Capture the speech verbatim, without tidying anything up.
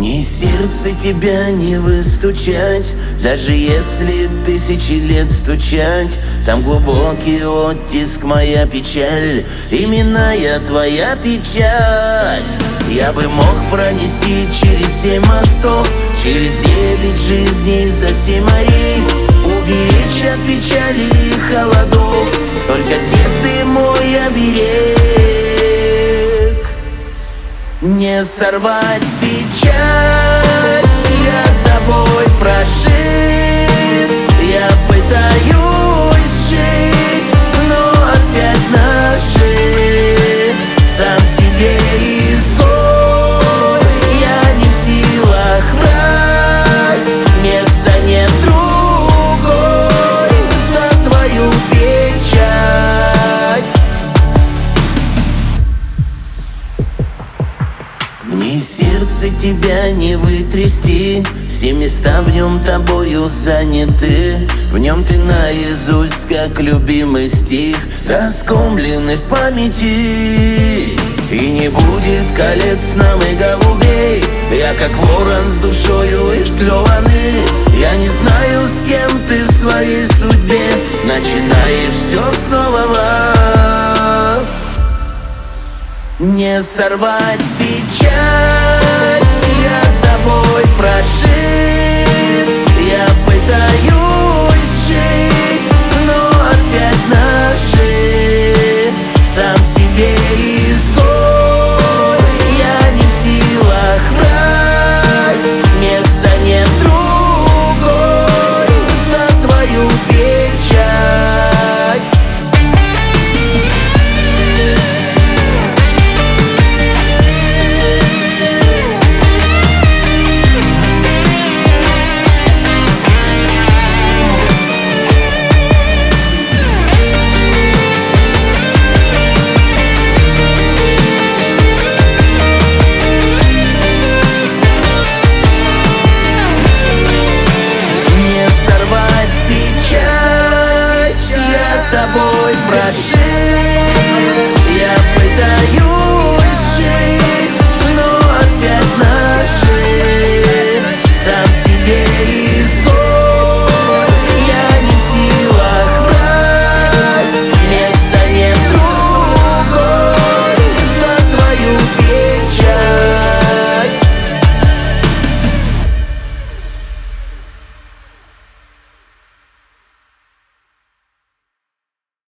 Мне сердце тебя не выстучать, даже если тысячи лет стучать. Там глубокий оттиск, моя печаль, именная твоя печать. Я бы мог пронести через семь мостов, через девять жизней за семь морей, уберечь от печали и холодов, только где ты, мой оберег? Не сорвать печать, я тобой прошит. Я пытаюсь жить, но опять наши сам себе изгой. Я не в силах врать, места нет другой за твою печать. Мне сердце тебя не вытрясти, все места в нем тобою заняты. В нем ты наизусть, как любимый стих, раскомленный в памяти. И не будет колец нам и голубей, я как ворон с душою исклеванный. Я не знаю, с кем ты в своей судьбе начинаешь все снова. Не сорвать печать,